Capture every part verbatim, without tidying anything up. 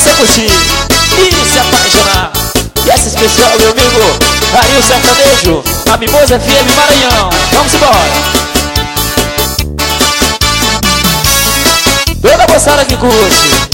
você curtir e se apaixonar. E essa especial, meu amigo Arinho Sertanejo, a Mimosa F M Maranhão. Vamos embora. Toda a moçada que curte.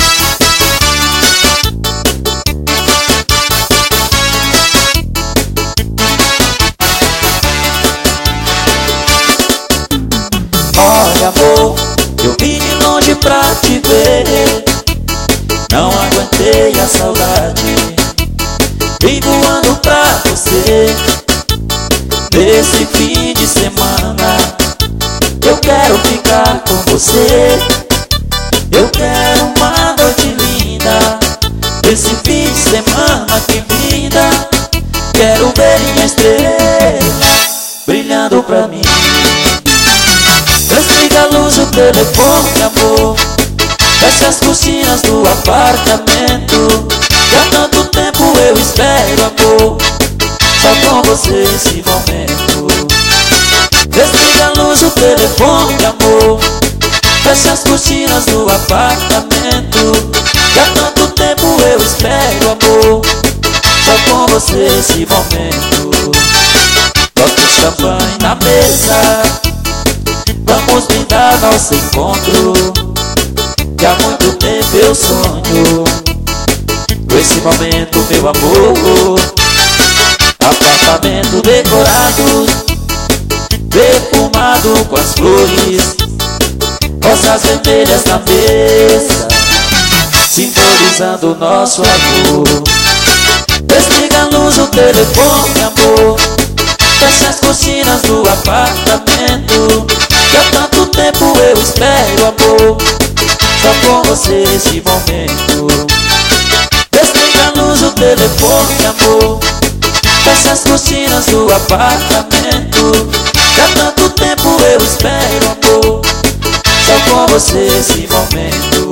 Olha, amor, eu vim de longe pra te ver. Não aguentei a saudade, vim voando pra você. Nesse fim de semana eu quero ficar com você. Eu quero uma noite linda, esse fim de semana que vinda. Quero ver minha estrela brilhando pra mim. Desliga a luz do telefone, amor, fecha as cortinas do apartamento. Já há tanto tempo eu espero, amor, só com você esse momento. Desliga a luz do telefone, amor, fecha as cortinas do apartamento. Já há tanto tempo eu espero, amor, só com você esse momento. Bota o champanhe na mesa, vamos brindar nosso encontro, que há muito tempo eu sonho com esse momento, meu amor. Apartamento decorado, perfumado com as flores, rosas vermelhas na mesa, simbolizando o nosso amor. Desliga a luz do telefone, amor, fecha as cortinas do apartamento. Já há tanto tempo eu espero, amor, só com você esse momento. Desliga a luz do telefone, amor, fecha as cortinas do apartamento. Já há tanto tempo eu espero, amor, só com você esse momento.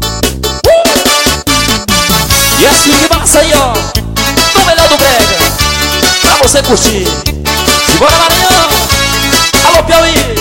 E assim que massa aí, ó, no melhor do brega, pra você curtir. Simbora, Maranhão. Alô, Piauí.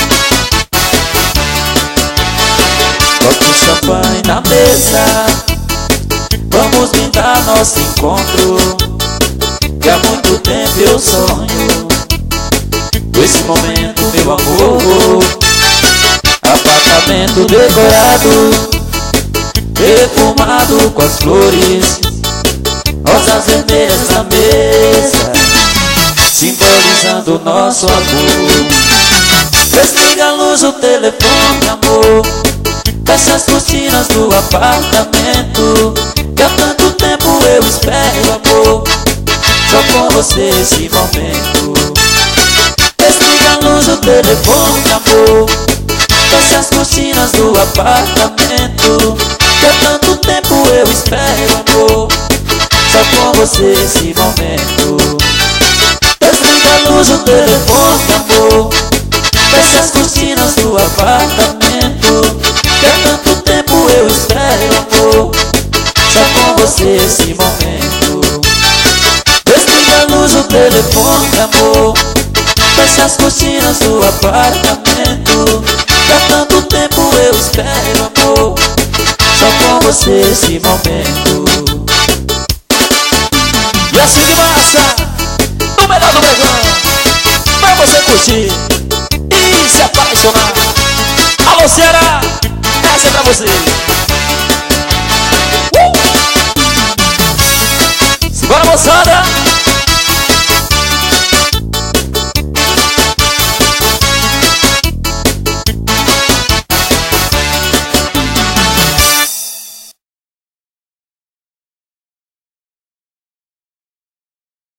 Bota o champanhe na mesa, vamos brindar nosso encontro, que há muito tempo eu sonho com esse momento, meu amor. Apartamento decorado, perfumado com as flores, rosas vermelhas na mesa, simbolizando o nosso amor. Desliga a luz do telefone, amor, fecha as cortinas do apartamento. Que há tanto tempo eu espero, amor, só com você esse momento. Desliga a luz do telefone, amor, fecha as cortinas do apartamento. Que há tanto tempo eu espero, amor, só com você esse momento. Desliga a luz do telefone, amor, fecha as cortinas do apartamento. Que há tanto tempo eu espero, amor, só com você esse momento. Desliga a luz do telefone, amor, fecha as cortinas do apartamento. Que há tanto tempo eu espero, amor, só com você esse momento. E assim que massa, no melhor do bregão, pra você curtir e se apaixonar. Alô, Ceará, essa é pra você.